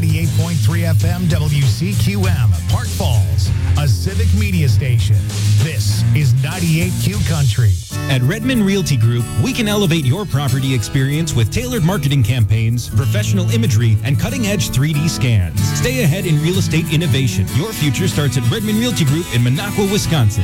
98.3 FM WCQM, Park Falls, a civic media station. This is 98Q Country. At Redmond Realty Group, we can elevate your property experience with tailored marketing campaigns, professional imagery, and cutting-edge 3D scans. Stay ahead in real estate innovation. Your future starts at Redmond Realty Group in Minocqua, Wisconsin.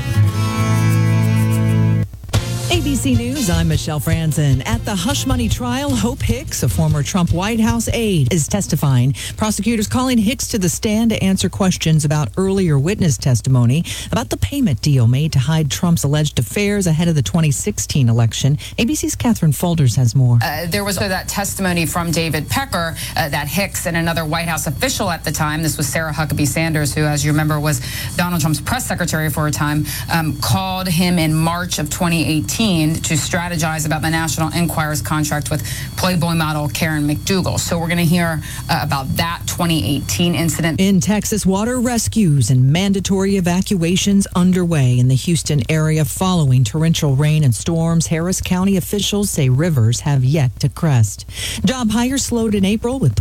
ABC News, I'm Michelle Franzen. At the hush money trial, Hope Hicks, a former Trump White House aide, is testifying. Prosecutors calling Hicks to the stand to answer questions about earlier witness testimony about the payment deal made to hide Trump's alleged affairs ahead of the 2016 election. ABC's Catherine Folders has more. There was that testimony from David Pecker that Hicks and another White House official at the time, this was Sarah Huckabee Sanders, who, as you remember, was Donald Trump's press secretary for a time, called him in March of 2018 to strategize about the National Enquirer's contract with Playboy model Karen McDougal. So we're going to hear about that 2018 incident. In Texas, water rescues and mandatory evacuations underway in the Houston area following torrential rain and storms. Harris County officials say rivers have yet to crest. Job hires slowed in April with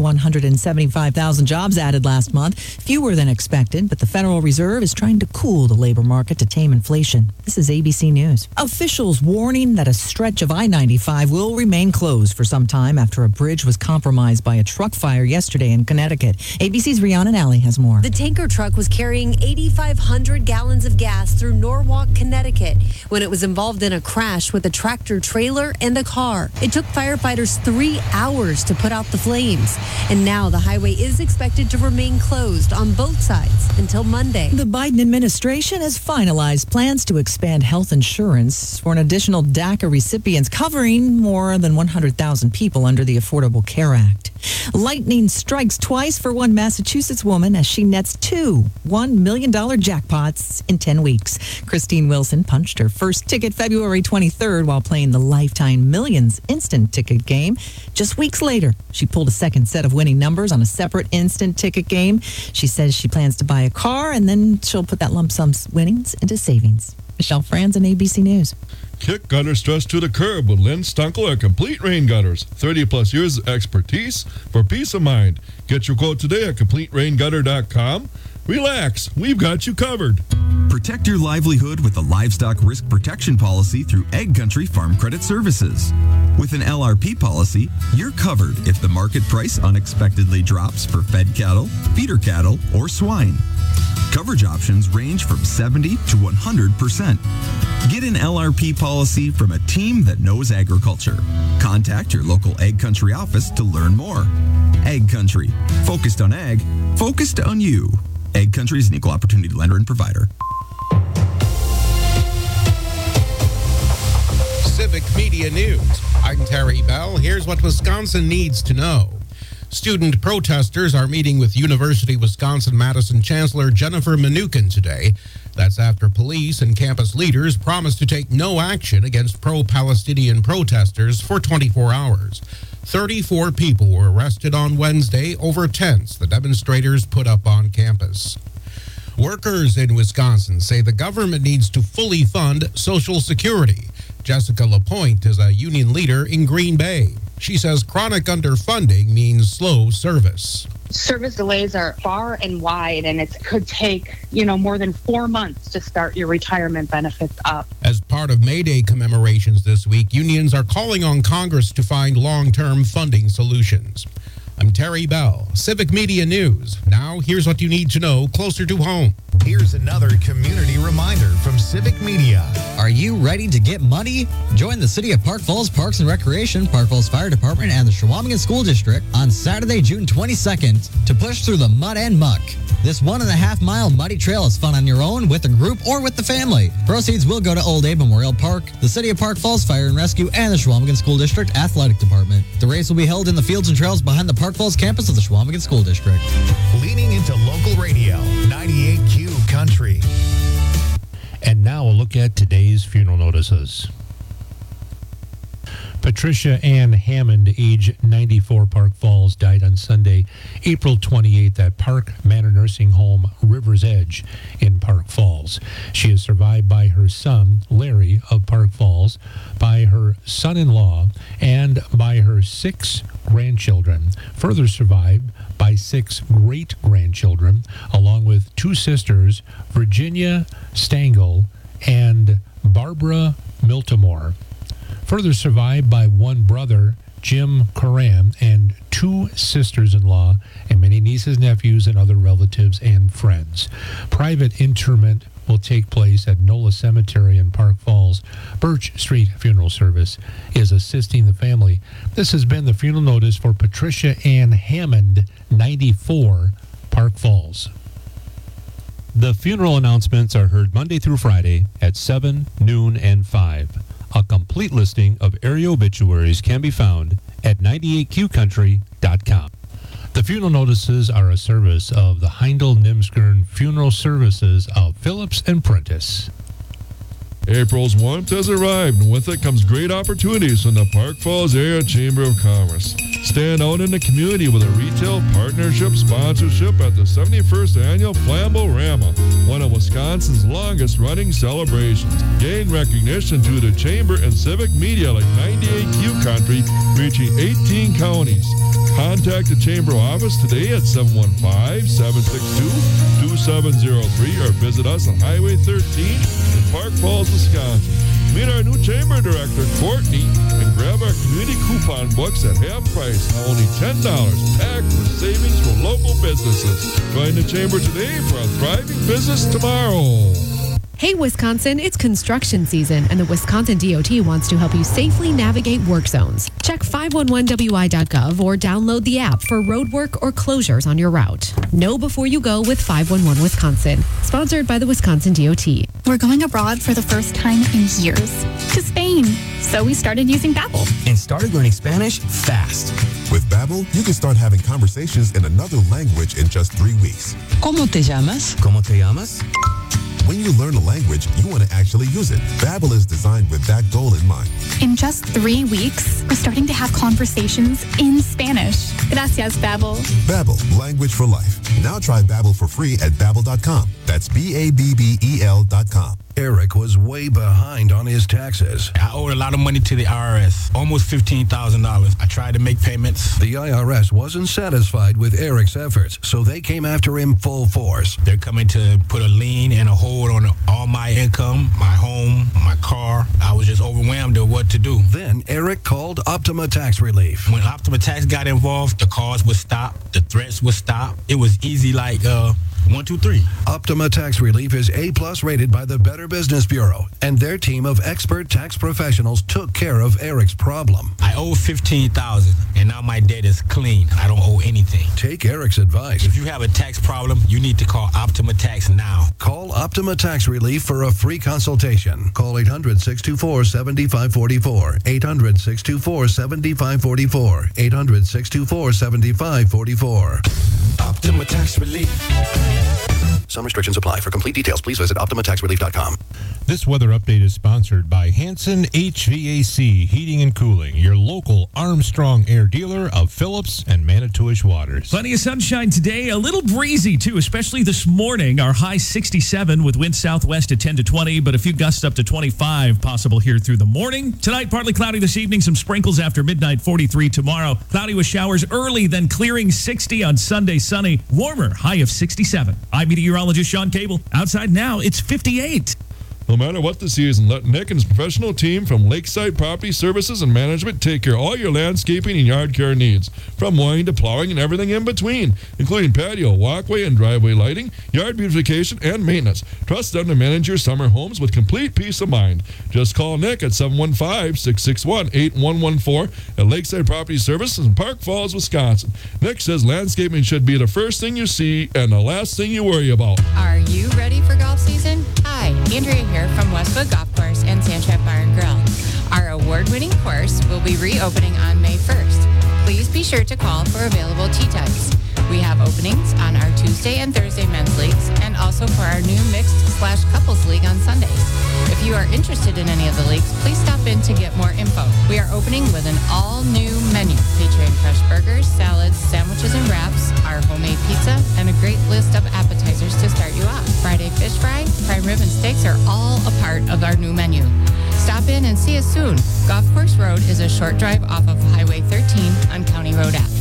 175,000 jobs added last month, fewer than expected, but the Federal Reserve is trying to cool the labor market to tame inflation. This is ABC News. Officials warning that a stretch of I-95 will remain closed for some time after a bridge was compromised by a truck fire yesterday in Connecticut. ABC's Rihanna Nally has more. The tanker truck was carrying 8,500 gallons of gas through Norwalk, Connecticut, when it was involved in a crash with a tractor trailer and a car. It took firefighters 3 hours to put out the flames. And now the highway is expected to remain closed on both sides until Monday. The Biden administration has finalized plans to expand health insurance for an additional DACA recipients, covering more than 100,000 people under the Affordable Care Act. Lightning strikes twice for one Massachusetts woman as she nets two $1 million jackpots in 10 weeks. Christine Wilson punched her first ticket February 23rd while playing the Lifetime Millions instant ticket game. Just weeks later, she pulled a second set of winning numbers on a separate instant ticket game. She says she plans to buy a car, and then she'll put that lump sum winnings into savings. Michelle Franzen, ABC News. Kick gutter stress to the curb with Lynn Stunkel at Complete Rain Gutters. 30-plus years of expertise for peace of mind. Get your quote today at CompleteRainGutter.com. Relax, we've got you covered. Protect your livelihood with a livestock risk protection policy through Egg Country Farm Credit Services. With an LRP policy, you're covered if the market price unexpectedly drops for fed cattle, feeder cattle, or swine. Coverage options range from 70 to 100%. Get an LRP policy from a team that knows agriculture. Contact your local Egg Country office to learn more. Egg Country. Focused on ag, focused on you. Egg Country is an equal opportunity lender and provider. Civic Media News. I'm Terry Bell. Here's what Wisconsin needs to know. Student protesters are meeting with University of Wisconsin-Madison Chancellor Jennifer Mnuchin today. That's after police and campus leaders promised to take no action against pro-Palestinian protesters for 24 hours. 34 people were arrested on Wednesday over tents the demonstrators put up on campus. Workers in Wisconsin say the government needs to fully fund Social Security. Jessica LaPointe is a union leader in Green Bay. She says chronic underfunding means slow service. Service delays are far and wide, and it could take, more than 4 months to start your retirement benefits up. As part of May Day commemorations this week, unions are calling on Congress to find long-term funding solutions. I'm Terry Bell, Civic Media News. Now, here's what you need to know closer to home. Here's another community reminder from Civic Media. Are you ready to get muddy? Join the City of Park Falls Parks and Recreation, Park Falls Fire Department, and the Shawamigan School District on Saturday, June 22nd to push through the mud and muck. This 1.5-mile muddy trail is fun on your own, with a group, or with the family. Proceeds will go to Old Abe Memorial Park, the City of Park Falls Fire and Rescue, and the Shawamigan School District Athletic Department. The race will be held in the fields and trails behind the Park Falls campus of the Shawamigan School District. Leaning into local radio, 98Q Country. And now a look at today's funeral notices. Patricia Ann Hammond, age 94, Park Falls, died on Sunday, April 28th at Park Manor Nursing Home, River's Edge in Park Falls. She is survived by her son, Larry, of Park Falls, by her son-in-law, and by her 6 grandchildren, further survived by 6 great-grandchildren, along with 2 sisters, Virginia Stangl and Barbara Miltimore. Further survived by 1 brother, Jim Coram, and 2 sisters-in-law, and many nieces, nephews, and other relatives and friends. Private interment will take place at NOLA Cemetery in Park Falls. Birch Street Funeral Service is assisting the family. This has been the funeral notice for Patricia Ann Hammond, 94, Park Falls. The funeral announcements are heard Monday through Friday at 7, noon, and 5. A complete listing of area obituaries can be found at 98qcountry.com. The funeral notices are a service of the Heindel-Nimskern Funeral Services of Phillips and Prentice. April's warmth has arrived, and with it comes great opportunities from the Park Falls Area Chamber of Commerce. Stand out in the community with a retail partnership sponsorship at the 71st Annual Flambo-Rama, one of Wisconsin's longest-running celebrations. Gain recognition through the Chamber and civic media like 98Q Country, reaching 18 counties. Contact the Chamber office today at 715-762-2703 or visit us on Highway 13 in Park Falls, Wisconsin. Meet our new Chamber Director, Courtney, and grab our community coupon books at half price, now only $10, packed with savings for local businesses. Join the Chamber today for a thriving business tomorrow. Hey, Wisconsin, it's construction season, and the Wisconsin DOT wants to help you safely navigate work zones. Check 511wi.gov or download the app for road work or closures on your route. Know before you go with 511 Wisconsin. Sponsored by the Wisconsin DOT. We're going abroad for the first time in years, to Spain. So we started using Babbel. And started learning Spanish fast. With Babbel, you can start having conversations in another language in just 3 weeks. ¿Cómo te llamas? ¿Cómo te llamas? When you learn a language, you want to actually use it. Babbel is designed with that goal in mind. In just 3 weeks, we're starting to have conversations in Spanish. Gracias, Babbel. Babbel, language for life. Now try Babbel for free at Babbel.com. That's Babbel.com. Eric was way behind on his taxes. I owed a lot of money to the IRS, almost $15,000. I tried to make payments. The IRS wasn't satisfied with Eric's efforts, so they came after him full force. They're coming to put a lien and a hold on all my income, my home, my car. I was just overwhelmed at what to do. Then Eric called Optima Tax Relief. When Optima Tax got involved, the calls would stop, the threats would stop. It was easy like 1, 2, 3. Optima Tax Relief is A+ rated by the Better Business Bureau, and their team of expert tax professionals took care of Eric's problem. I owe $15,000, and now my debt is clean. I don't owe anything. Take Eric's advice. If you have a tax problem, you need to call Optima Tax now. Call Optima Tax Relief for a free consultation. Call 800-624-7544. 800-624-7544. 800-624-7544. Optima Tax Relief. Some restrictions apply. For complete details, please visit OptimaTaxRelief.com. This weather update is sponsored by Hanson HVAC Heating and Cooling, your local Armstrong Air dealer of Phillips and Manitowish Waters. Plenty of sunshine today, a little breezy too, especially this morning. Our high 67 with wind southwest at 10 to 20, but a few gusts up to 25 possible here through the morning. Tonight, partly cloudy this evening, some sprinkles after midnight, 43 tomorrow. Cloudy with showers early, then clearing 60 on Sunday, sunny, warmer, high of 67. I'm meteorologist Sean Cable. Outside now, it's 58. No matter what the season, let Nick and his professional team from Lakeside Property Services and Management take care of all your landscaping and yard care needs, from mowing to plowing and everything in between, including patio, walkway, and driveway lighting, yard beautification, and maintenance. Trust them to manage your summer homes with complete peace of mind. Just call Nick at 715-661-8114 at Lakeside Property Services in Park Falls, Wisconsin. Nick says landscaping should be the first thing you see and the last thing you worry about. Are you ready for golf season? Hi, Andrea here from Westwood Golf Course and Sandtrap Bar and Grill. Our award-winning course will be reopening on May 1st. Please be sure to call for available tee times. We have openings on our Tuesday and Thursday men's leagues and also for our new mixed/couples league on Sundays. If you are interested in any of the leagues, please stop in to get more info. We are opening with an all-new menu featuring fresh burgers, salads, sandwiches and wraps, our homemade pizza, and a great list of appetizers to start you off. Friday fish fry, prime rib, and steaks are all a part of our new menu. Stop in and see us soon. Golf Course Road is a short drive off of Highway 13 on County Road Ave.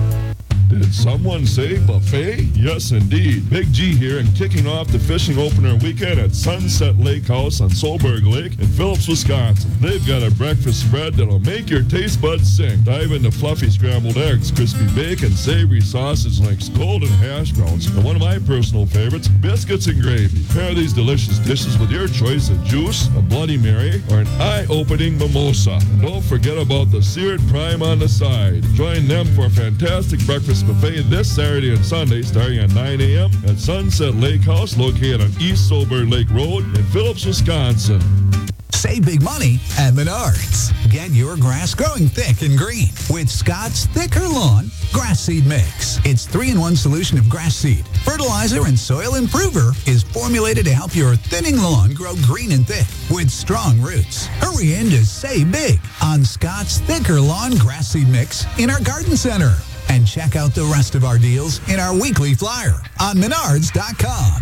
Did someone say buffet? Yes, indeed. Big G here and kicking off the fishing opener weekend at Sunset Lake House on Solberg Lake in Phillips, Wisconsin. They've got a breakfast spread that'll make your taste buds sing. Dive into fluffy scrambled eggs, crispy bacon, savory sausage links, golden hash browns, and one of my personal favorites, biscuits and gravy. Pair these delicious dishes with your choice of juice, a Bloody Mary, or an eye-opening mimosa. And don't forget about the seared prime on the side. Join them for a fantastic breakfast buffet this Saturday and Sunday starting at 9 a.m. at Sunset Lake House located on East Solberg Lake Road in Phillips, Wisconsin. Save big money at Menards. Get your grass growing thick and green with Scott's Thicker Lawn Grass Seed Mix. Its 3-in-1 solution of grass seed, fertilizer, and soil improver is formulated to help your thinning lawn grow green and thick with strong roots. Hurry in to save big on Scott's Thicker Lawn Grass Seed Mix in our garden center. And check out the rest of our deals in our weekly flyer on Menards.com.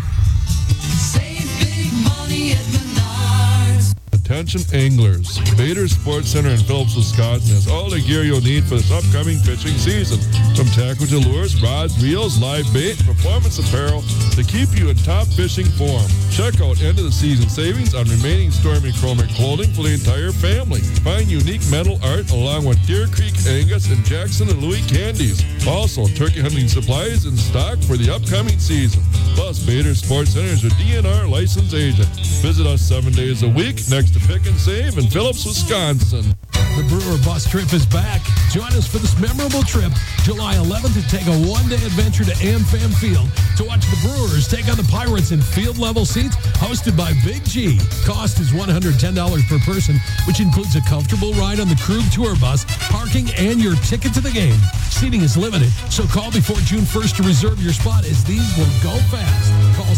Save big money at Menards. Attention anglers. Bader Sports Center in Phillips, Wisconsin has all the gear you'll need for this upcoming fishing season. From tackle to lures, rods, reels, live bait, performance apparel to keep you in top fishing form. Check out end of the season savings on remaining Stormy Chromic clothing for the entire family. Find unique metal art along with Deer Creek Angus and Jackson and Louis candies. Also, turkey hunting supplies in stock for the upcoming season. Plus, Bader Sports Center is a DNR licensed agent. Visit us 7 days a week next to Pick and Save in Phillips, Wisconsin. The Brewer Bus Trip is back. Join us for this memorable trip, July 11th, to take a one-day adventure to AmFam Field to watch the Brewers take on the Pirates in field-level seats hosted by Big G. Cost is $110 per person, which includes a comfortable ride on the Krug Tour Bus, parking, and your ticket to the game. Seating is limited, so call before June 1st to reserve your spot as these will go fast. Call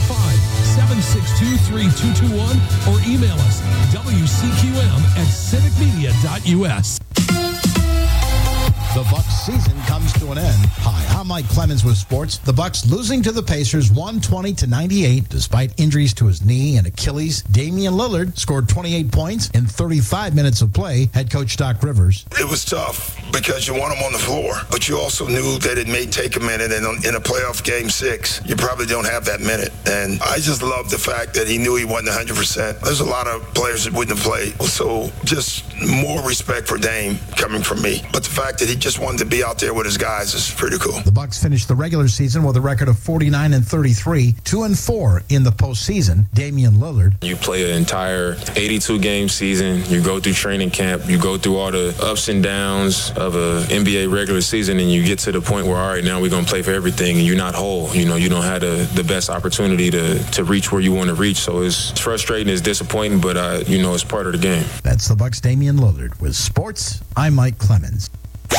715-762-3221 or email us WCQM@civicmedia.us. The Bucks season comes to an end. Hi, I'm Mike Clemens with sports. The Bucks losing to the Pacers 120-98 despite injuries to his knee and Achilles. Damian Lillard scored 28 points in 35 minutes of play. Head coach Doc Rivers. It was tough because you want him on the floor, but you also knew that it may take a minute, and in a playoff game 6, you probably don't have that minute. And I just love the fact that he knew he wasn't 100%. There's a lot of players that wouldn't have played, so just more respect for Dame coming from me. But the fact that he just wanted to be out there with his guys is pretty cool. The Bucks finished the regular season with a record of 49-33, 2-4 in the postseason. Damian Lillard. You play an entire 82-game season. You go through training camp. You go through all the ups and downs of a NBA regular season, and you get to the point where, all right, now we're going to play for everything, and you're not whole. You know, you don't have the best opportunity to reach where you want to reach. So it's frustrating, it's disappointing, but, it's part of the game. That's the Bucks' Damian Lillard. With sports, I'm Mike Clemens.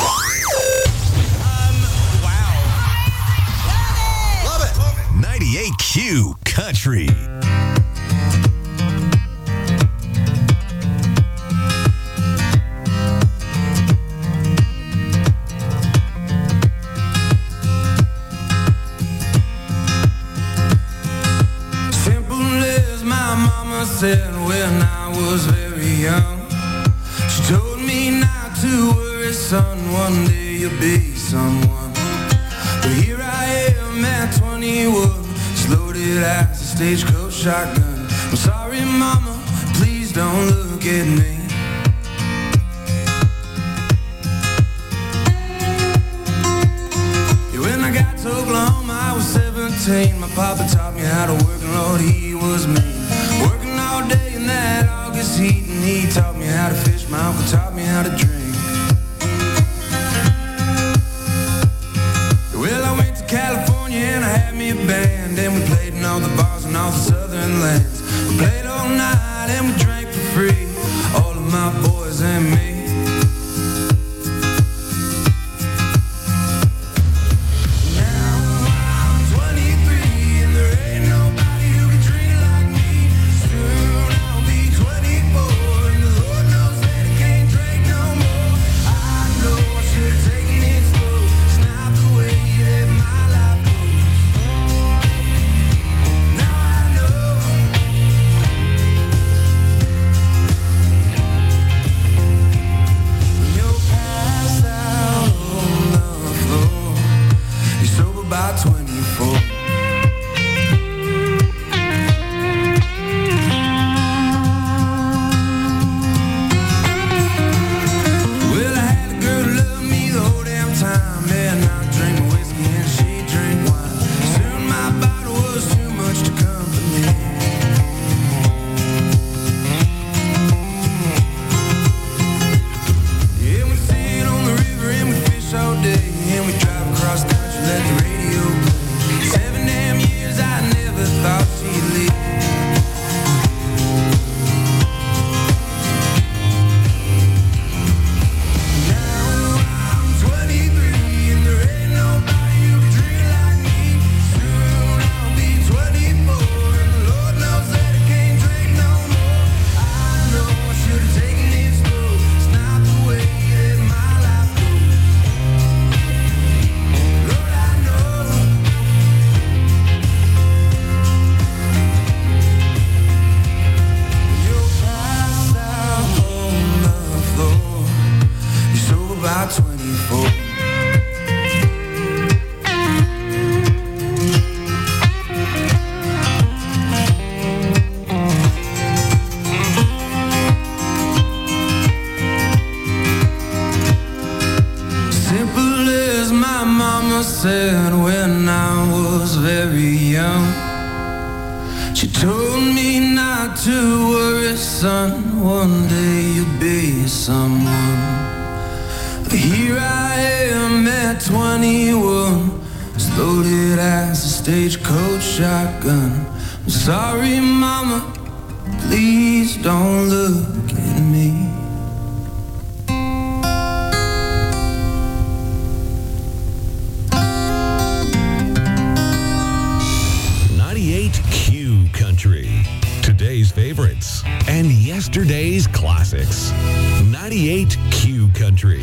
Love it. 98Q Country. Simple as my mama said when I was very young. She told me not to worry, son, one day you'll be someone. But here I am at 21, just loaded as a stagecoach shotgun. I'm sorry, mama, please don't look at me. Yeah, when I got to Oklahoma, I was 17. My papa taught me how to work, and Lord, he was mean. Working all day in that August heat, and he taught me how to fish. My uncle taught me how to drink. Well, I went to California and I had me a band, and we played in all the bars and all the southern lands. We played all night and we drank for free, all of my boys and me. I-24. Simple as my mama said when I was very young. She told me not to worry, son, one day you'll be someone. But here I am at 21, as loaded as a stagecoach shotgun. I'm sorry, mama, please don't look at me. Q Country. Today's favorites and yesterday's classics. 98 Q Country.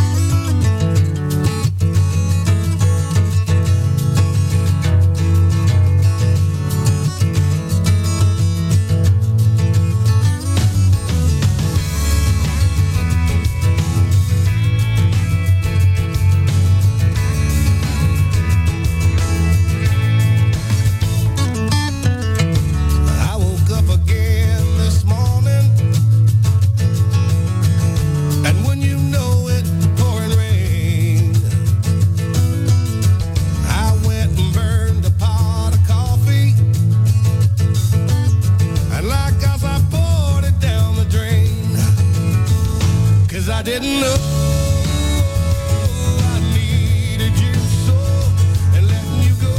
Didn't know I needed you so, and letting you go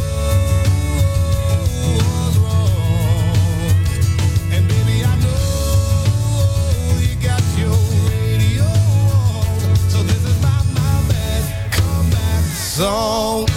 was wrong. And baby, I know you got your radio on, so this is my bad comeback song.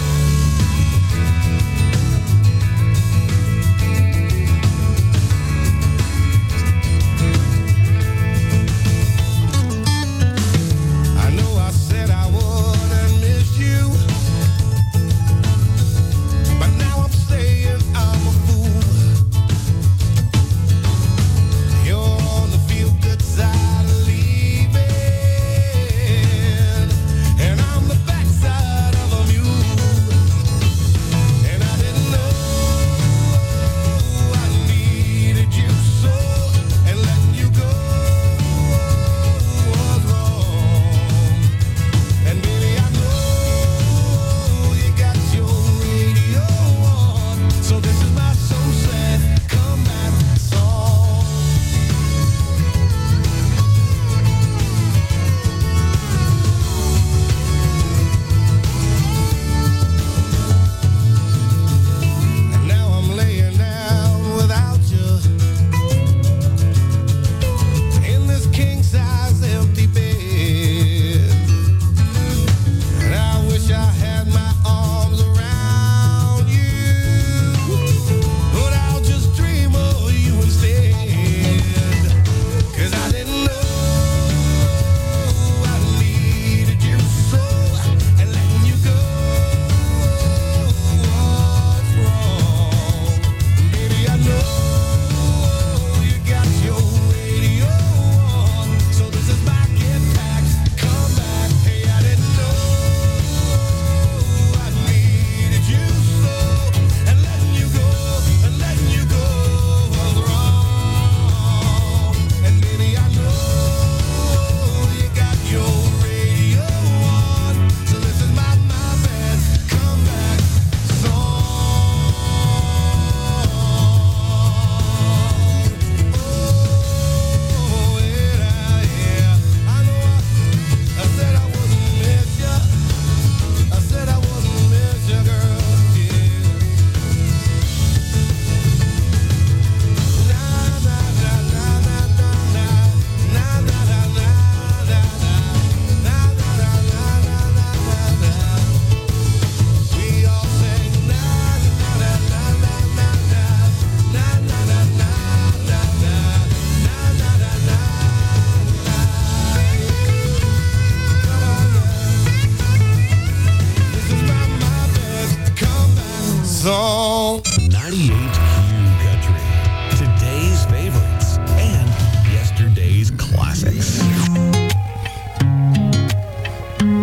song. 98 Q Country. Today's favorites and yesterday's classics.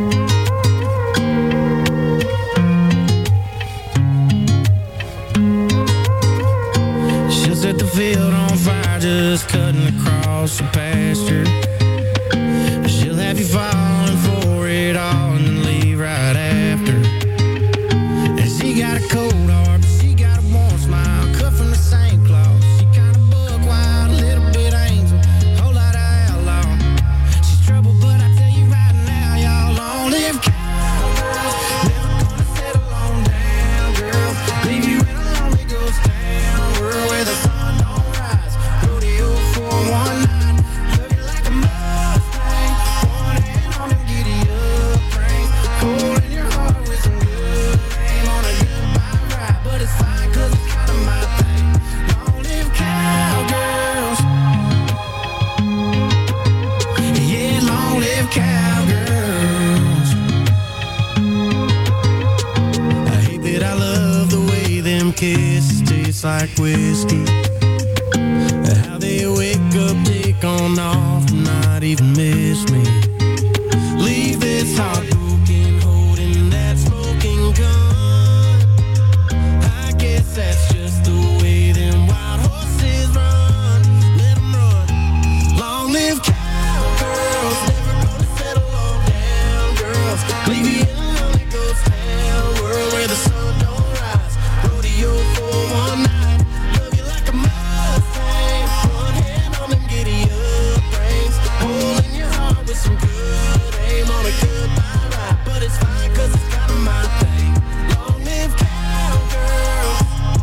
kisses taste like whiskey. How they wake up, take on off, not even miss me. Leave this heart broken, holding that smoking gun. I guess that's just the way them wild horses run. Let them run. Long live cowgirls, never gonna settle on down girls. Leave you in a lonely ghost town world where the sun don't rise. Rodeo for one night, love you like a Mustang. One hand on them giddy up reins, hole in your heart with some good aim on a goodbye ride. But it's fine 'cause it's kind of my thing. Long live cowgirls.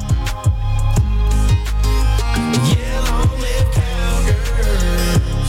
Yeah, long live cowgirls.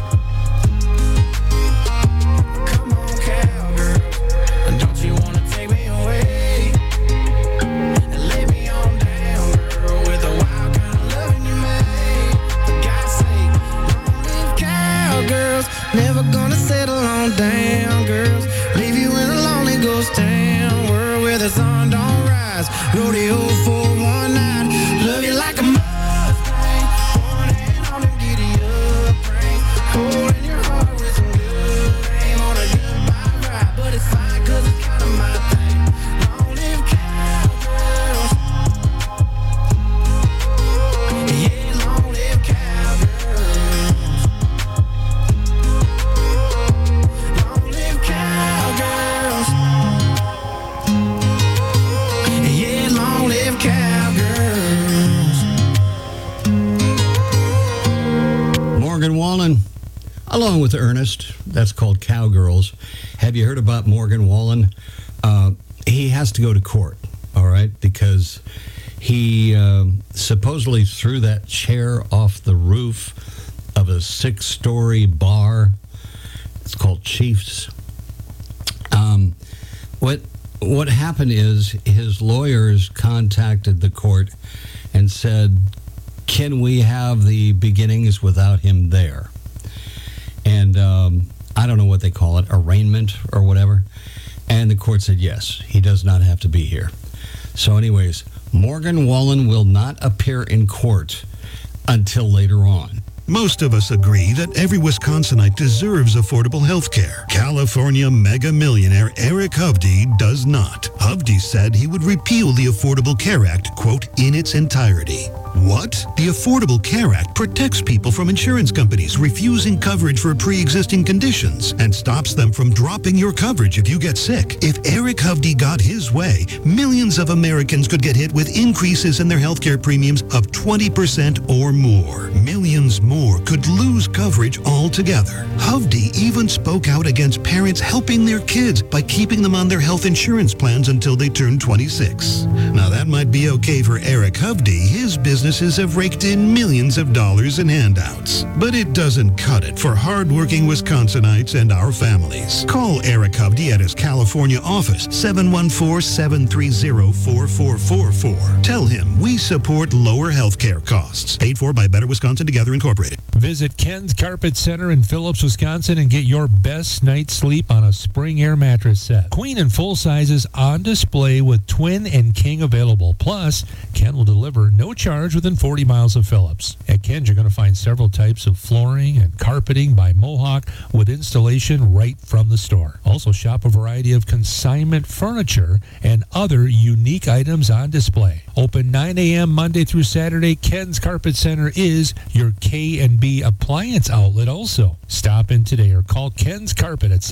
Come on, cowgirl. Don't you wanna take me away and lay me on down, girl, with the wild kind of loving you made? For God's sake, long live cowgirls. Never gonna settle on down, girls. Leave you in a lonely ghost town world where the sun don't rise. Rodeo for one night, love you like a Mustang. One hand on them giddy up reins, hole in your heart with some good aim on a goodbye ride. But it's fine 'cause it's kind of my thing. Long live cowgirls. Yeah, long live cowgirls. Long live cowgirls. Yeah, long live cowgirls. Morgan Wallen, along with Ernest. That's called Cowgirls. Have you heard about Morgan Wallen? He has to go to court, all right, because he supposedly threw that chair off the roof of a 6-story bar. It's called Chiefs. What happened is his lawyers contacted the court and said, can we have the beginnings without him there? And I don't know what they call it, arraignment or whatever. And the court said, yes, he does not have to be here. So anyways, Morgan Wallen will not appear in court until later on. Most of us agree that every Wisconsinite deserves affordable health care. California mega millionaire Eric Hovde does not. Hovde said he would repeal the Affordable Care Act, quote, in its entirety. What? The Affordable Care Act protects people from insurance companies refusing coverage for pre-existing conditions and stops them from dropping your coverage if you get sick. If Eric Hovde got his way, millions of Americans could get hit with increases in their healthcare premiums of 20% or more. Millions more could lose coverage altogether. Hovde even spoke out against parents helping their kids by keeping them on their health insurance plans until they turn 26. Now that might be okay for Eric Hovde. His businesses have raked in millions of dollars in handouts. But it doesn't cut it for hardworking Wisconsinites and our families. Call Eric Hovde at his California office, 714-730-4444. Tell him we support lower health care costs. Paid for by Better Wisconsin Together Incorporated. Visit Ken's Carpet Center in Phillips, Wisconsin and get your best night's sleep on a spring air mattress set. Queen and full sizes on display with twin and king available. Plus, Ken will deliver no charge within 40 miles of Phillips. At Ken's, you're going to find several types of flooring and carpeting by Mohawk with installation right from the store. Also, shop a variety of consignment furniture and other unique items on display. Open 9 a.m. Monday through Saturday. Ken's Carpet Center is your K&B appliance outlet also. Stop in today or call Ken's Carpet at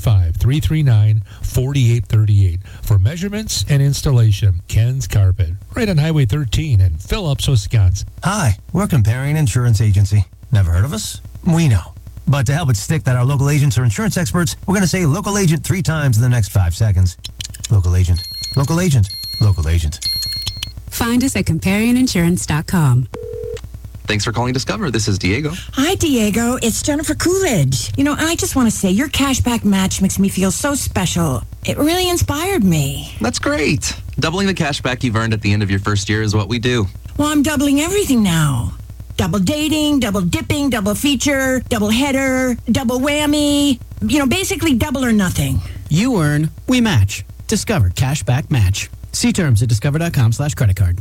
715-339-4838 for measurements and installation. Ken's Carpet, right on Highway 13 in Phillips, Wisconsin. Hi, we're Comparion Insurance Agency. Never heard of us? We know. But to help it stick that our local agents are insurance experts, we're going to say local agent 3 times in the next 5 seconds. Local agent, local agent, local agent. Find us at ComparionInsurance.com. Thanks for calling Discover. This is Diego. Hi, Diego. It's Jennifer Coolidge. You know, I just want to say your cashback match makes me feel so special. It really inspired me. That's great. Doubling the cashback you've earned at the end of your first year is what we do. Well, I'm doubling everything now. Double dating, double dipping, double feature, double header, double whammy. You know, basically double or nothing. You earn, we match. Discover Cashback Match. See terms at discover.com/credit card.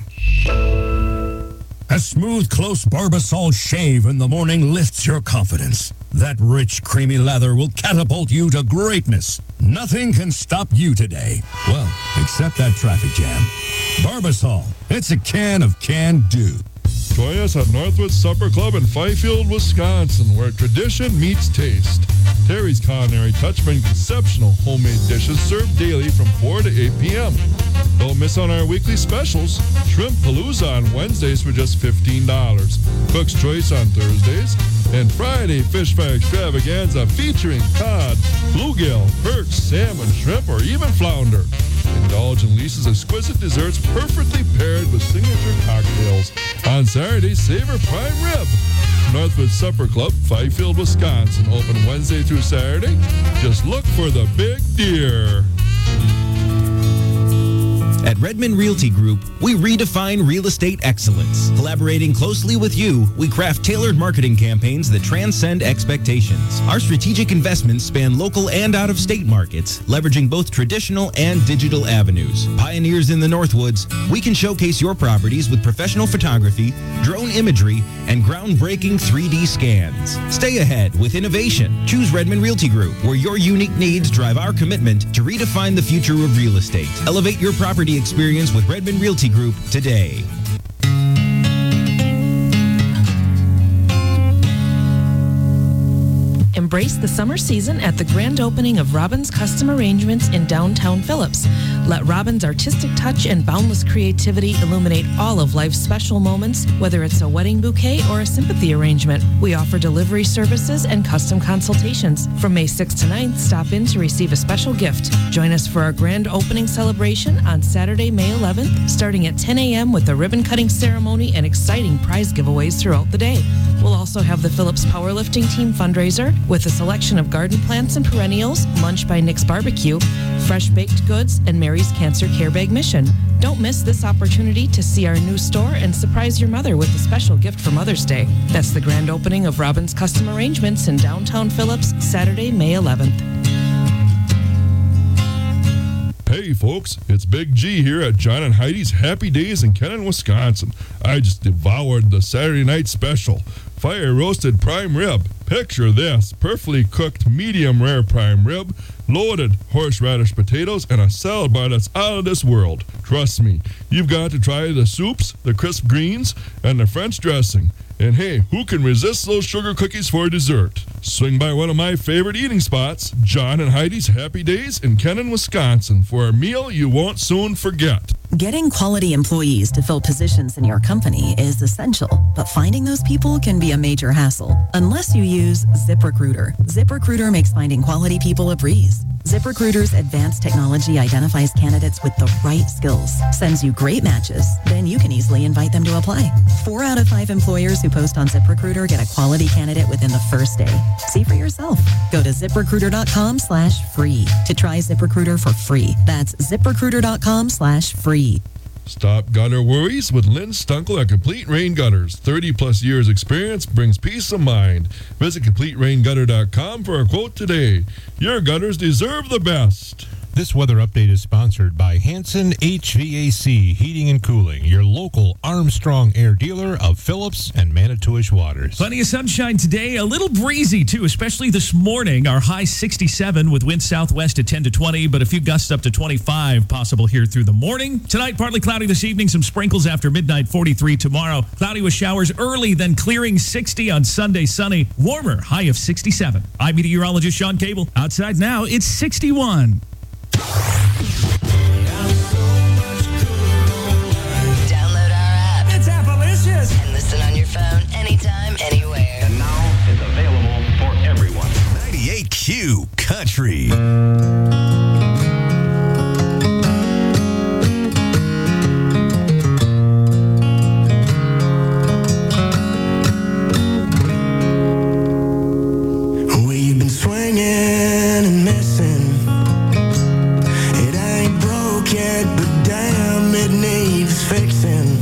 A smooth, close Barbasol shave in the morning lifts your confidence. That rich, creamy lather will catapult you to greatness. Nothing can stop you today. Well, except that traffic jam. Barbasol. It's a can of can-do. Join us at Northwood Supper Club in Fifield, Wisconsin, where tradition meets taste. Terry's Culinary Touch brings exceptional homemade dishes served daily from 4 to 8 p.m. Don't miss on our weekly specials. Shrimp Palooza on Wednesdays for just $15. Cook's Choice on Thursdays. And Friday Fish Fry Extravaganza featuring cod, bluegill, perch, salmon, shrimp, or even flounder. Indulge in Lisa's exquisite desserts perfectly paired with signature cocktails. On Saturday, savor prime rib. Northwood Supper Club, Fifield, Wisconsin. Open Wednesday through Saturday. Just look for the big deer. At Redmond Realty Group, we redefine real estate excellence. Collaborating closely with you, we craft tailored marketing campaigns that transcend expectations. Our strategic investments span local and out-of-state markets, leveraging both traditional and digital avenues. Pioneers in the Northwoods, we can showcase your properties with professional photography, drone imagery, and groundbreaking 3D scans. Stay ahead with innovation. Choose Redmond Realty Group, where your unique needs drive our commitment to redefine the future of real estate. Elevate your property experience with Redmond Realty Group today. Embrace the summer season at the grand opening of Robbins Custom Arrangements in downtown Phillips. Let Robbins' artistic touch and boundless creativity illuminate all of life's special moments, whether it's a wedding bouquet or a sympathy arrangement. We offer delivery services and custom consultations. From May 6th to 9th, stop in to receive a special gift. Join us for our grand opening celebration on Saturday, May 11th, starting at 10 a.m. with a ribbon-cutting ceremony and exciting prize giveaways throughout the day. We'll also have the Phillips Powerlifting Team fundraiser with a selection of garden plants and perennials, lunch by Nick's Barbecue, fresh baked goods, and Mary's Cancer Care Bag Mission. Don't miss this opportunity to see our new store and surprise your mother with a special gift for Mother's Day. That's the grand opening of Robbins Custom Arrangements in downtown Phillips, Saturday, May 11th. Hey folks, it's Big G here at John and Heidi's Happy Days in Kennon, Wisconsin. I just devoured the Saturday night special. Fire roasted prime rib. Picture this, perfectly cooked medium rare prime rib, loaded horseradish potatoes, and a salad bar that's out of this world. Trust me, you've got to try the soups, the crisp greens, and the French dressing. And hey, who can resist those sugar cookies for dessert? Swing by one of my favorite eating spots, John and Heidi's Happy Days in Kennon, Wisconsin, for a meal you won't soon forget. Getting quality employees to fill positions in your company is essential, but finding those people can be a major hassle unless you use ZipRecruiter. ZipRecruiter makes finding quality people a breeze. ZipRecruiter's advanced technology identifies candidates with the right skills, sends you great matches, then you can easily invite them to apply. 4 out of 5 employers who post on ZipRecruiter get a quality candidate within the first day. See for yourself. Go to ZipRecruiter.com/free to try ZipRecruiter for free. That's ZipRecruiter.com/free. Stop gutter worries with Lynn Stunkel at Complete Rain Gutters. 30-plus years experience brings peace of mind. Visit CompleteRainGutter.com for a quote today. Your gutters deserve the best. This weather update is sponsored by Hanson HVAC Heating and Cooling, your local Armstrong Air dealer of Phillips and Manitowish waters. Plenty of sunshine today, a little breezy too, especially this morning. Our high 67 with wind southwest at 10 to 20, but a few gusts up to 25 possible here through the morning. Tonight, partly cloudy this evening, some sprinkles after midnight, 43 tomorrow. Cloudy with showers early, then clearing 60 on Sunday, sunny, warmer, high of 67. I'm meteorologist Sean Cable. Outside now, it's 61. Download our app. It's Appalicious. And listen on your phone anytime, anywhere. And now it's available for everyone. 98Q Country. We've been swinging and missing. But damn, it needs fixing.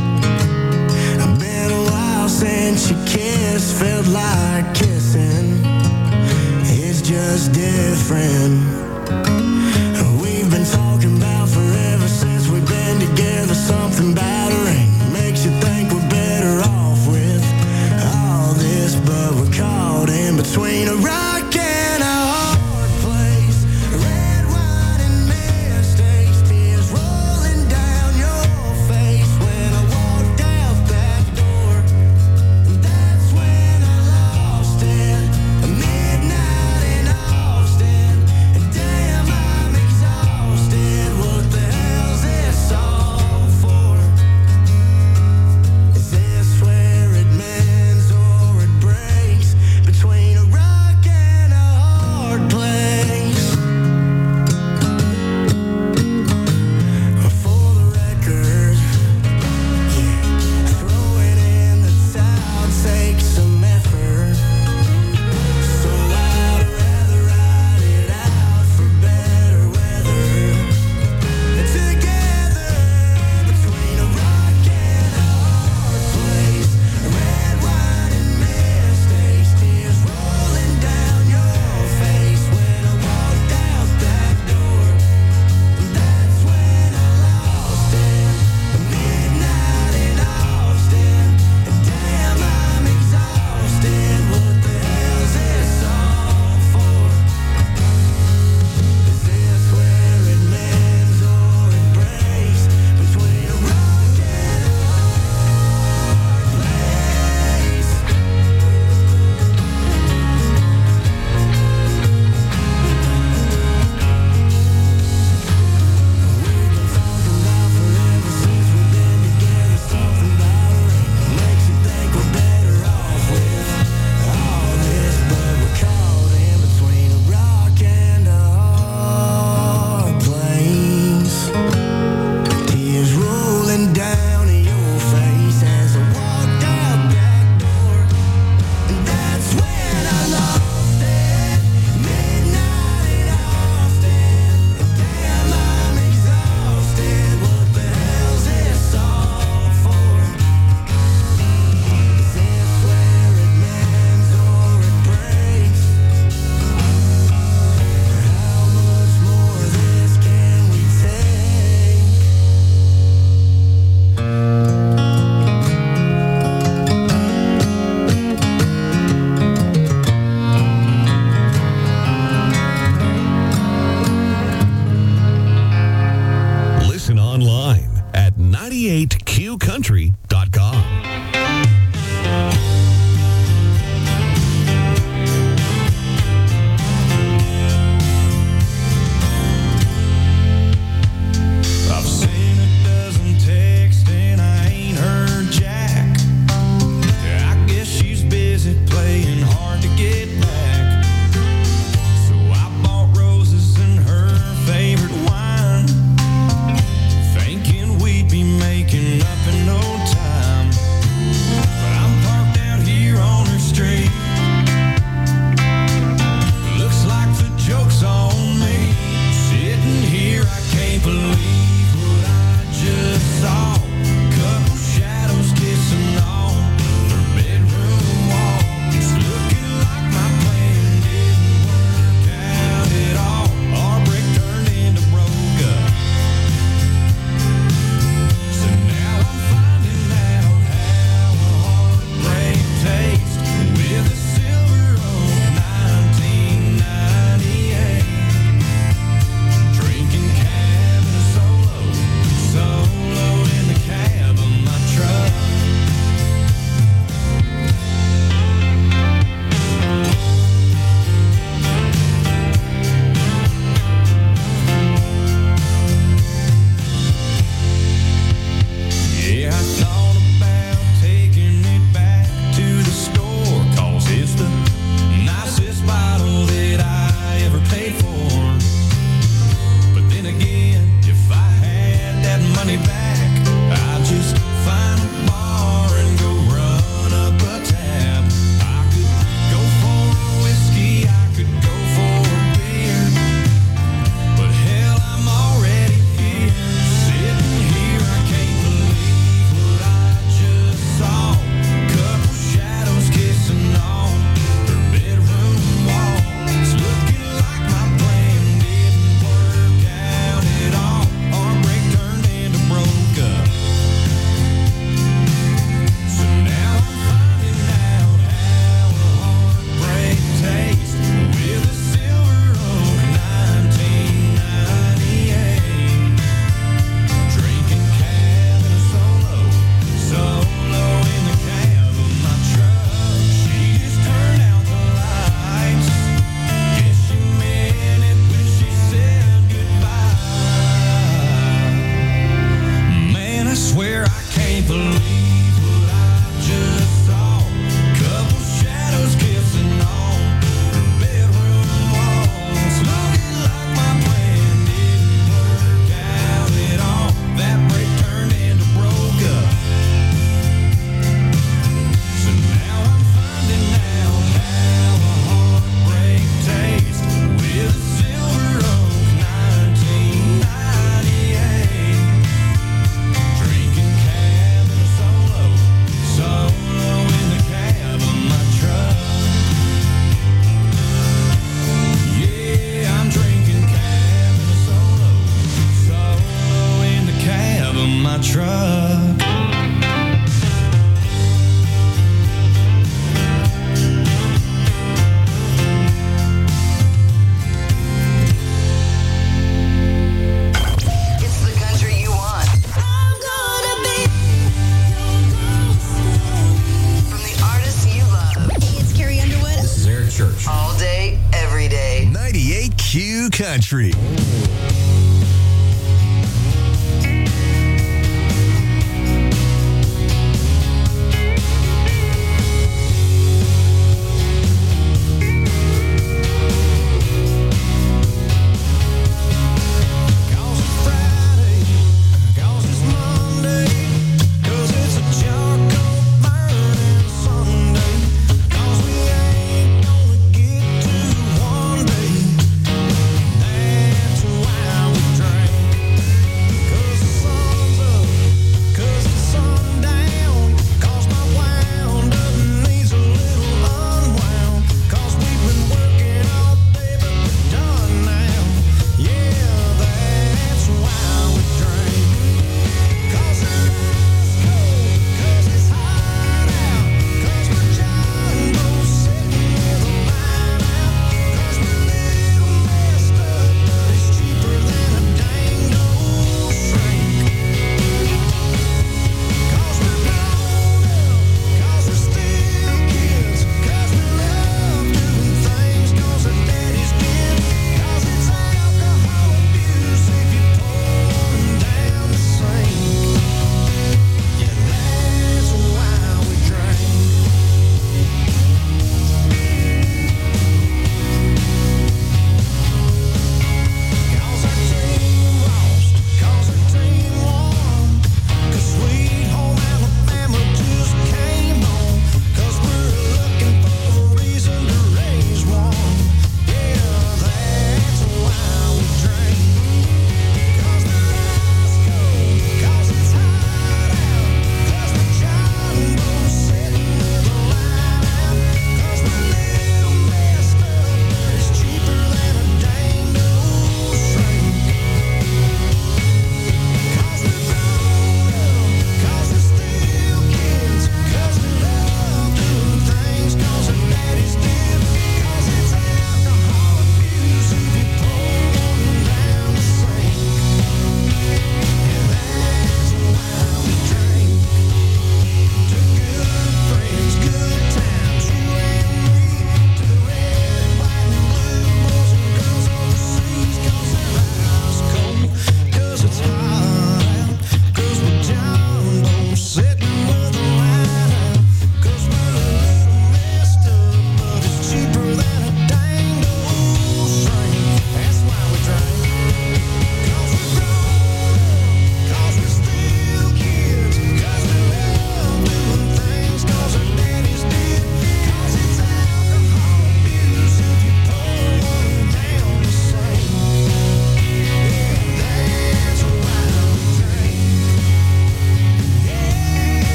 Been a while since you kissed, felt like kissing. It's just different. We've been talking about forever since we 98qcountry.com. I've seen a dozen texts and I ain't heard jack. I guess she's busy playing hard to get back. So I bought roses and her favorite wine, thinking we'd be making up in no time. But I'm parked out here on her street. Looks like the joke's on me. Sitting here, I can't believe what I just saw. Couple shadows kissing on her bedroom wall. It's looking like my plan didn't work out at all. Our brick turned into broke up. So now I'm finding out how a heartbreak tastes with a silver oak 1998. Drinking cabin solo in the cab of my truck. Yeah, I thought about taking it back to the store, 'cause it's the nicest bottle that I ever paid for. But then again, if I had that money back, I'd just find a bar and go run up a tab. I could go for a whiskey, I could go for a beer, but hell, I'm already here. Sitting here, I can't believe what I just saw. Couple shadows kissing on her bedroom wall. It's looking like my plan didn't work out at all. Our break turned into broke up. So now I'm finding out how a heartbreak tastes with a silver oak 1998. Drinking cabin solo in the cab of my truck. She just turned out the lights. Guess she meant it when she said goodbye. Man, I swear I can't believe what I just saw. Couple shadows kissing on her bedroom walls. Looking like my plan didn't work out at all. That break turned into broke up. So now I'm finding out how a heartbreak tastes with a silver oak 1998. Drinking cabin solo in the cab of my truck. Yeah, I'm drinking cabin solo in the cab of my truck. It's the country you want. From the artists you love. Hey, it's Carrie Underwood. This is Eric Church. All day, every day. 98Q Country. That's why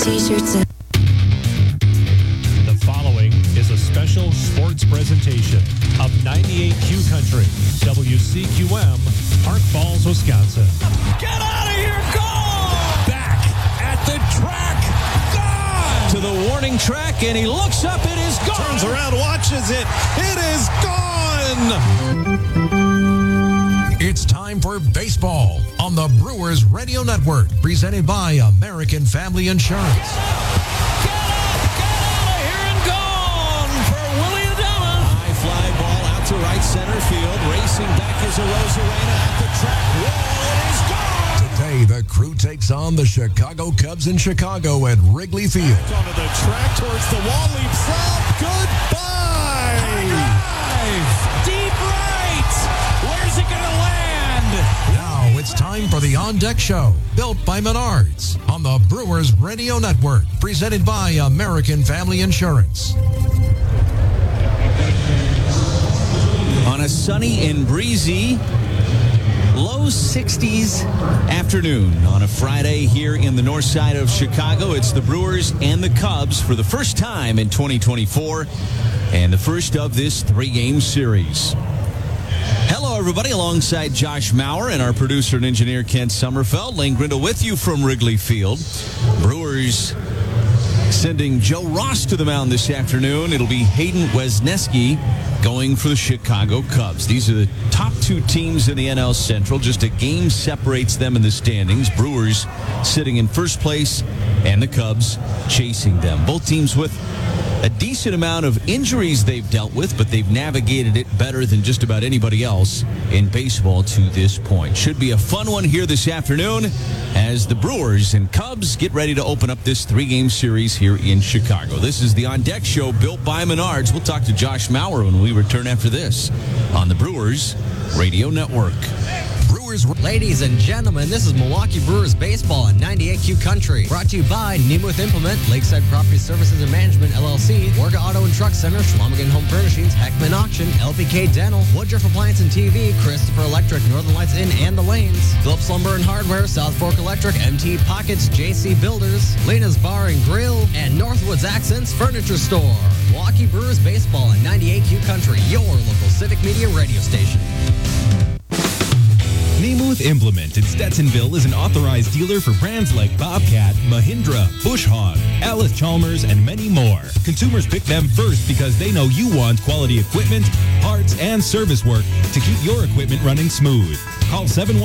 t-shirts and The following is a special sports presentation of 98Q Country, WCQM, Park Falls, Wisconsin. Get out of here! Gone! Back at the track. Gone! To the warning track, and he looks up. It is gone. Turns around, watches it. It is gone! It's time for baseball on the Brewers Radio Network, presented by American Family Insurance. To right center field, racing back is Arozarena at the track wall. It is gone. Today, the crew takes on the Chicago Cubs in Chicago at Wrigley Field. Back onto the track towards the wall, leaps up. Goodbye. Drive. Deep right. Where's it going to land? Now it's time for the On Deck Show, built by Menards on the Brewers Radio Network, presented by American Family Insurance. On a sunny and breezy, low 60s afternoon on a Friday here in the north side of Chicago. It's the Brewers and the Cubs for the first time in 2024 and the first of this three-game series. Hello, everybody, alongside Josh Maurer and our producer and engineer Ken Sommerfeld. Lane Grindle with you from Wrigley Field. Brewers sending Joe Ross to the mound this afternoon. It'll be Hayden Wesneski going for the Chicago Cubs. These are the top two teams in the NL Central. Just a game separates them in the standings. Brewers sitting in first place and the Cubs chasing them. Both teams with a decent amount of injuries they've dealt with, but they've navigated it better than just about anybody else in baseball to this point. Should be a fun one here this afternoon as the Brewers and Cubs get ready to open up this three-game series here in Chicago. This is the On Deck Show built by Menards. We'll talk to Josh Maurer when we return after this on the Brewers Radio Network. Ladies and gentlemen, this is Milwaukee Brewers Baseball on 98Q Country. Brought to you by Nemeth Implement, Lakeside Property Services and Management, LLC, Warga Auto and Truck Center, Schlumberger Home Furnishings, Heckman Auction, LPK Dental, Woodruff Appliance and TV, Christopher Electric, Northern Lights Inn and the Lanes, Phillips Lumber and Hardware, South Fork Electric, MT Pockets, JC Builders, Lena's Bar and Grill, and Northwoods Accents Furniture Store. Milwaukee Brewers Baseball on 98Q Country, your local civic media radio station. Nemeth Implement in Stetsonville is an authorized dealer for brands like Bobcat, Mahindra, Bush Hog, Alice Chalmers, and many more. Consumers pick them first because they know you want quality equipment, parts, and service work to keep your equipment running smooth. Call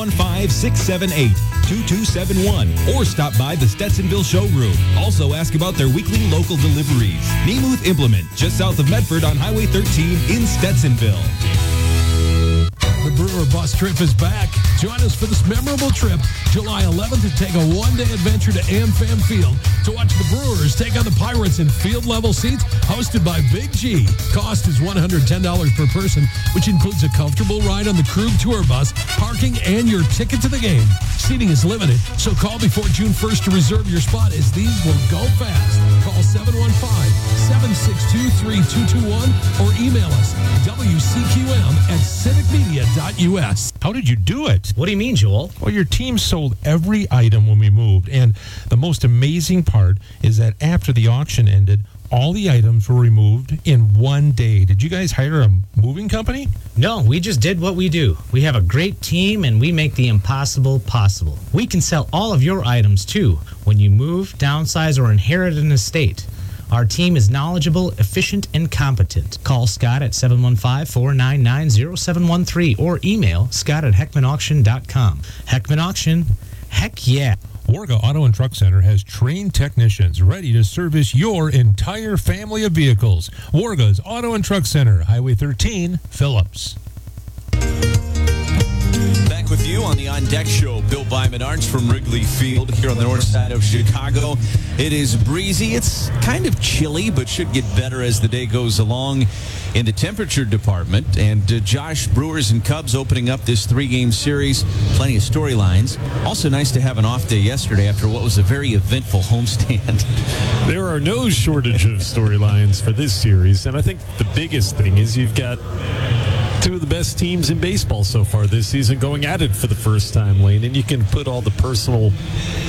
715-678-2271 or stop by the Stetsonville showroom. Also ask about their weekly local deliveries. Nemeth Implement, just south of Medford on Highway 13 in Stetsonville. The Brewer Bus Trip is back. Join us for this memorable trip, July 11th, to take a one-day adventure to AmFam Field to watch the Brewers take on the Pirates in field-level seats hosted by Big G. Cost is $110 per person, which includes a comfortable ride on the Krug Tour Bus, parking, and your ticket to the game. Seating is limited, so call before June 1st to reserve your spot, as these will go fast. Call 715-762-3221 or email us WCQM@civicmedia.us. How did you do it? What do you mean, Joel? Well, your team sold every item when we moved, and the most amazing part is that after the auction ended, all the items were removed in one day. Did you guys hire a moving company? No, we just did what we do. We have a great team, and we make the impossible possible. We can sell all of your items, too, when you move, downsize, or inherit an estate. Our team is knowledgeable, efficient, and competent. Call Scott at 715-499-0713 or email scott@heckmanauction.com. Heckman Auction, heck yeah. Warga Auto and Truck Center has trained technicians ready to service your entire family of vehicles. Warga's Auto and Truck Center, Highway 13, Phillips. Back with you on the On Deck Show, built by Menards from Wrigley Field here on the north side of Chicago. It is breezy. It's kind of chilly, but should get better as the day goes along in the temperature department. And Josh, Brewers and Cubs opening up this three-game series. Plenty of storylines. Also nice to have an off day yesterday after what was a very eventful homestand. There are no shortage of storylines for this series, and I think the biggest thing is you've got two of the best teams in baseball so far this season going at it for the first time, Lane, and you can put all the personal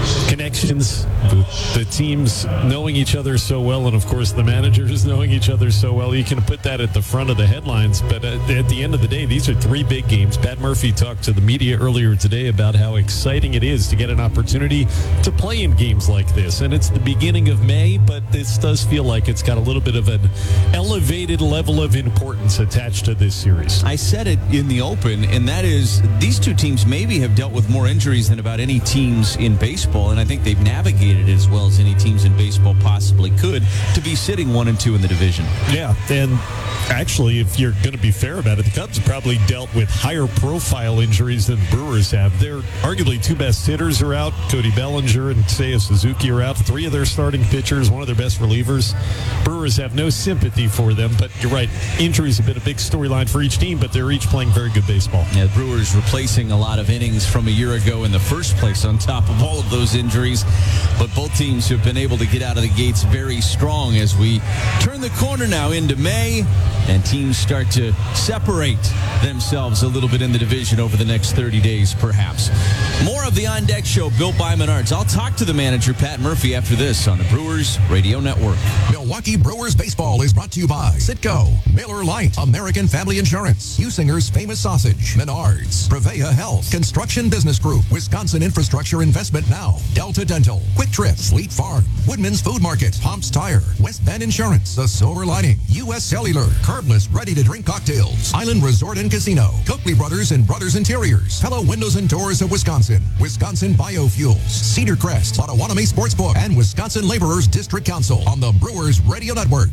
connections, the teams knowing each other so well, and of course the managers knowing each other so well. You can put that at the front of the headlines, but at the end of the day, these are three big games. Pat Murphy talked to the media earlier today about how exciting it is to get an opportunity to play in games like this. And it's the beginning of May, but this does feel like it's got a little bit of an elevated level of importance attached to this series. I said it in the open, and that is these two teams maybe have dealt with more injuries than about any teams in baseball, and I think they've navigated it as well as any teams in baseball possibly could to be sitting 1-2 in the division. Yeah, and actually, if you're going to be fair about it, the Cubs probably dealt with higher profile injuries than the Brewers have. Their arguably two best hitters are out. Cody Bellinger and Seiya Suzuki are out. Three of their starting pitchers, one of their best relievers. Brewers have no sympathy for them, but you're right. Injuries have been a big storyline for each team, but they're each playing very good baseball. Yeah, the Brewers replacing a lot of innings from a year ago in the first place on top of all of those injuries. But both teams have been able to get out of the gates very strong as we turn the corner now into May and teams start to separate themselves a little bit in the division over the next 30 days, perhaps. More of the On Deck Show built by Menards. I'll talk to the manager, Pat Murphy, after this on the Brewers Radio Network. Milwaukee Brewers Baseball is brought to you by Citgo, Miller Lite, American Family Insurance, Husinger's Famous Sausage, Menards, Prevea Health, Construction Business Group, Wisconsin Infrastructure Investment Now, Delta Dental, Quick Trip, Fleet Farm, Woodman's Food Market, Pomps Tire, West Bend Insurance, The Silver Lining, U.S. Cellular, Curbless ready-to-drink cocktails, Island Resort and Casino, Coakley Brothers and Brothers Interiors, Hello Windows and Doors of Wisconsin, Wisconsin Biofuels, Cedar Crest, Potawatomi Sportsbook, and Wisconsin Laborers District Council on the Brewers Radio Network.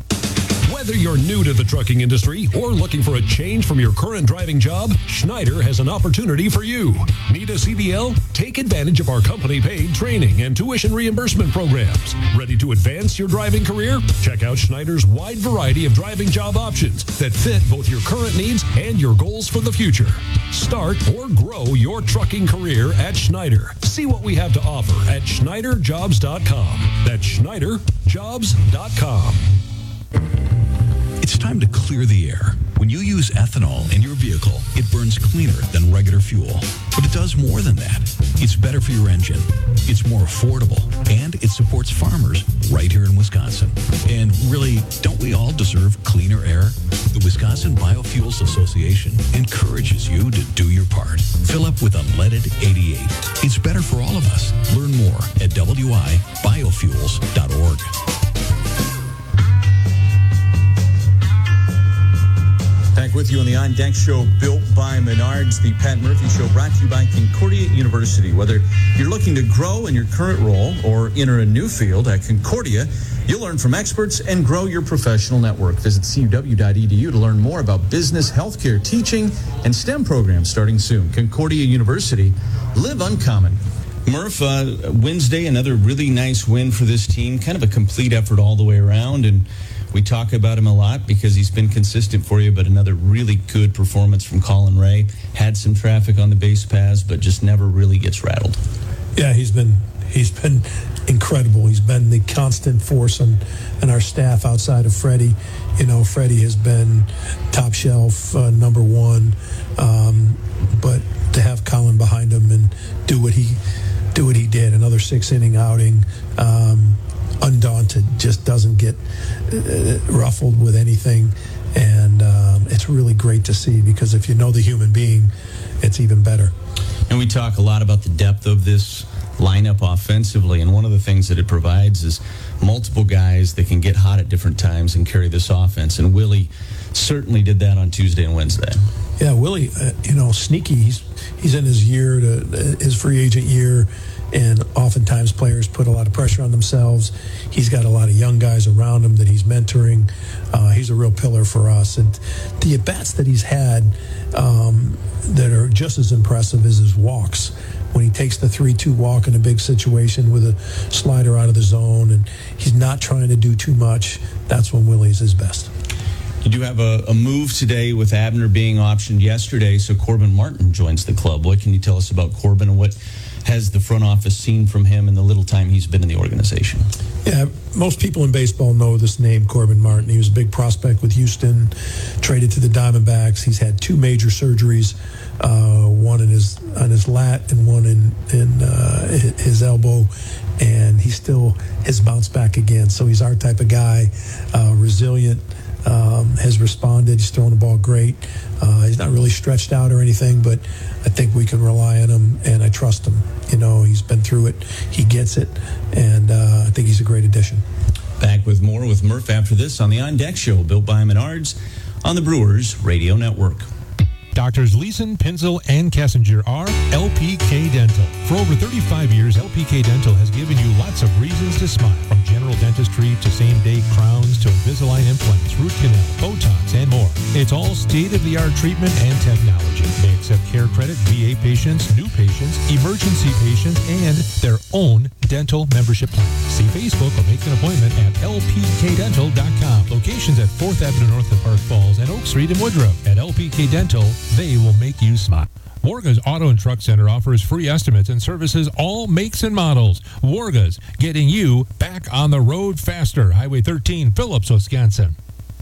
Whether you're new to the trucking industry or looking for a change from your current driving job, Schneider has an opportunity for you. Need a CDL? Take advantage of our company-paid training and tuition reimbursement programs. Ready to advance your driving career? Check out Schneider's wide variety of driving job options that fit both your current needs and your goals for the future. Start or grow your trucking career at Schneider. See what we have to offer at SchneiderJobs.com. That's SchneiderJobs.com. It's time to clear the air. When you use ethanol in your vehicle, it burns cleaner than regular fuel. But it does more than that. It's better for your engine. It's more affordable. And it supports farmers right here in Wisconsin. And really, don't we all deserve cleaner air? The Wisconsin Biofuels Association encourages you to do your part. Fill up with unleaded 88. It's better for all of us. Learn more at wibiofuels.org. Back with you on the On Deck Show, built by Menards, the Pat Murphy Show, brought to you by Concordia University. Whether you're looking to grow in your current role or enter a new field at Concordia, you'll learn from experts and grow your professional network. Visit cuw.edu to learn more about business, healthcare, teaching, and STEM programs starting soon. Concordia University, live uncommon. Murph, Wednesday, another really nice win for this team. Kind of a complete effort all the way around, and we talk about him a lot because he's been consistent for you, but another really good performance from Colin Ray. Had some traffic on the base paths, but just never really gets rattled. Yeah, he's been incredible. He's been the constant force on our staff outside of Freddie. You know, Freddie has been top shelf, number one, but to have Colin behind him and do what he did, another 6-inning outing, undaunted, just doesn't get ruffled with anything, and it's really great to see, because if you know the human being, it's even better. And we talk a lot about the depth of this lineup offensively, and one of the things that it provides is multiple guys that can get hot at different times and carry this offense, and Willie certainly did that on Tuesday and Wednesday. Yeah, Willie, sneaky. He's in his free agent year, and oftentimes players put a lot of pressure on themselves. He's got a lot of young guys around him that he's mentoring. He's a real pillar for us. And the at-bats that he's had that are just as impressive as his walks. When he takes the 3-2 walk in a big situation with a slider out of the zone, and he's not trying to do too much, that's when Willie's his best. You do have a move today with Abner being optioned yesterday, so Corbin Martin joins the club. What can you tell us about Corbin, and what has the front office seen from him in the little time he's been in the organization? Yeah, most people in baseball know this name, Corbin Martin. He was a big prospect with Houston, traded to the Diamondbacks. He's had 2 major surgeries one on his lat and one in his elbow, and he still has bounced back again. So he's our type of guy, resilient, has responded. He's throwing the ball great. He's not really stretched out or anything, but I think we can rely on him, and I trust him. You know, he's been through it. He gets it, and I think he's a great addition. Back with more with Murph after this on the On Deck Show, built by Menards on the Brewers Radio Network. Doctors Leeson, Pinzel, and Kessinger are LPK Dental. For over 35 years, LPK Dental has given you lots of reasons to smile. From general dentistry to same-day crowns to Invisalign implants, root canal, Botox, and more. It's all state-of-the-art treatment and technology. They accept care credit, VA patients, new patients, emergency patients, and their own dental membership plan. See Facebook or make an appointment at lpkdental.com. Locations at 4th Avenue North of Park Falls and Oak Street in Woodruff. At LPK Dental, they will make you smile. Warga's Auto and Truck Center offers free estimates and services all makes and models. Warga's, getting you back on the road faster. Highway 13, Phillips, Wisconsin.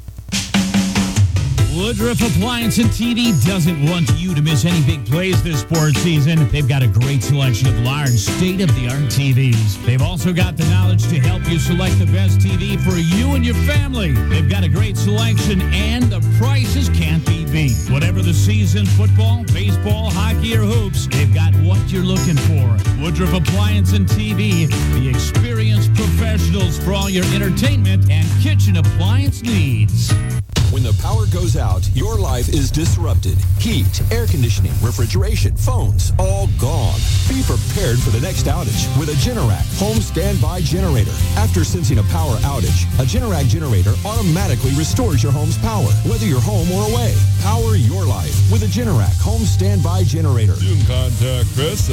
Woodruff Appliance and TV doesn't want you to miss any big plays this sports season. They've got a great selection of large, state-of-the-art TVs. They've also got the knowledge to help you select the best TV for you and your family. They've got a great selection, and the prices can't be beat. Whatever the season, football, baseball, hockey, or hoops, they've got what you're looking for. Woodruff Appliance and TV, the experienced professionals for all your entertainment and kitchen appliance needs. When the power goes out, your life is disrupted. Heat, air conditioning, refrigeration, phones, all gone. Be prepared for the next outage with a Generac home standby generator. After sensing a power outage, a Generac generator automatically restores your home's power, whether you're home or away. Power your life with a Generac home standby generator. You can contact Chris at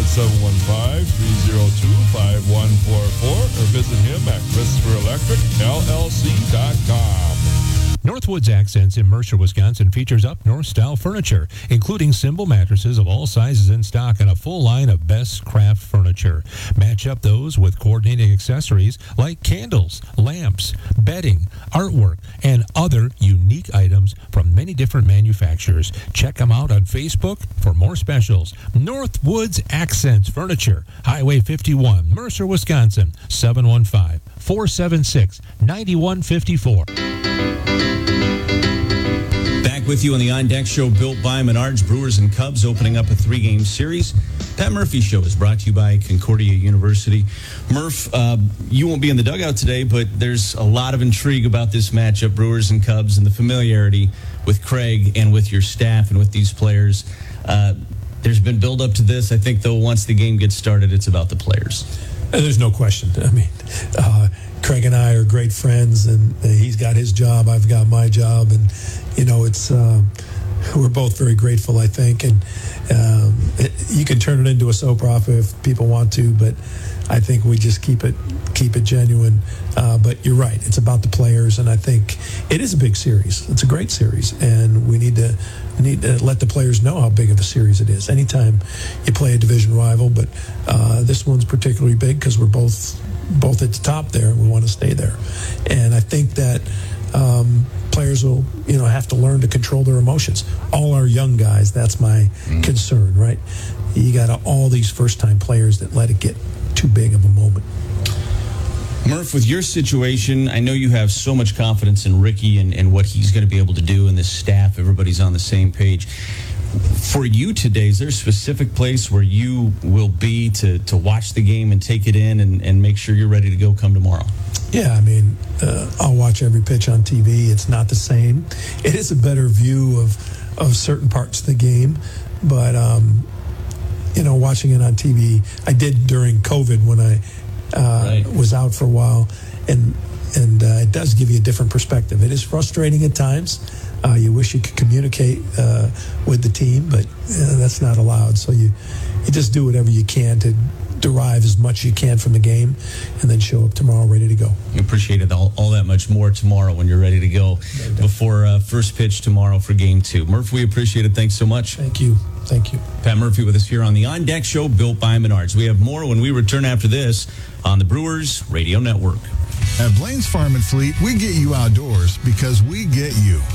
715-302-5144 or visit him at ChristopherElectricLLC.com. Northwoods Accents in Mercer, Wisconsin features up-north-style furniture, including Symbol mattresses of all sizes in stock and a full line of best craft furniture. Match up those with coordinating accessories like candles, lamps, bedding, artwork, and other unique items from many different manufacturers. Check them out on Facebook for more specials. Northwoods Accents Furniture, Highway 51, Mercer, Wisconsin, 715-476-9154. Back with you on the On Deck Show, built by Menards. Brewers and Cubs opening up a 3-game series. Pat Murphy Show is brought to you by Concordia University. Murph, you won't be in the dugout today, but there's a lot of intrigue about this matchup, Brewers and Cubs, and the familiarity with Craig and with your staff and with these players. There's been build up to this. I think, though, once the game gets started, it's about the players. There's no question. I mean, Craig and I are great friends, and he's got his job, I've got my job, and you know, it's we're both very grateful, I think, and you can turn it into a soap opera if people want to, but I think we just keep it genuine. But you're right, it's about the players, and I think it is a big series. It's a great series, and we need to let the players know how big of a series it is. Anytime you play a division rival, but this one's particularly big because we're both at the top there, and we want to stay there. And I think that players will, have to learn to control their emotions. All our young guys, that's my concern, right? You got all these first-time players that let it get too big of a moment. Murph, with your situation, I know you have so much confidence in Ricky and what he's going to be able to do and this staff. Everybody's on the same page. For you today, is there a specific place where you will be to watch the game and take it in and make sure you're ready to go come tomorrow? Yeah, I mean, I'll watch every pitch on TV. It's not the same. It is a better view of certain parts of the game, but watching it on TV, I did during COVID when I was out for a while, and it does give you a different perspective. It is frustrating at times. You wish you could communicate with the team, but that's not allowed. So you just do whatever you can to derive as much as you can from the game, and then show up tomorrow ready to go. We appreciate it all that much more tomorrow when you're ready to go before first pitch tomorrow for Game 2. Murph, we appreciate it. Thanks so much. Thank you. Pat Murphy with us here on the On Deck Show, built by Menards. We have more when we return after this on the Brewers Radio Network. At Blaine's Farm and Fleet, we get you outdoors because we get you.